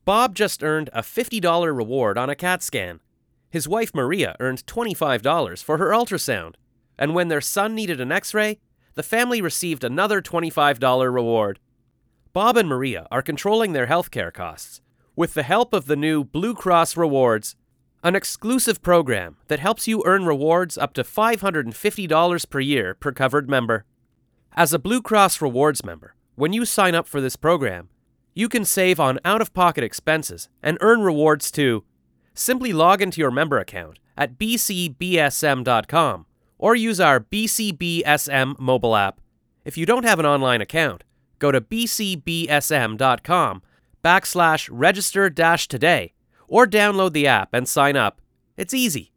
Bob just earned a $50 reward on a CAT scan. His wife Maria earned $25 for her ultrasound. And when their son needed an x-ray, the family received another $25 reward. Bob and Maria are controlling their healthcare costs with the help of the new Blue Cross Rewards, an exclusive program that helps you earn rewards up to $550 per year per covered member. As a Blue Cross Rewards member, when you sign up for this program, you can save on out-of-pocket expenses and earn rewards too. Simply log into your member account at bcbsm.com or use our BCBSM mobile app. If you don't have an online account, go to bcbsm.com/register-today or download the app and sign up. It's easy.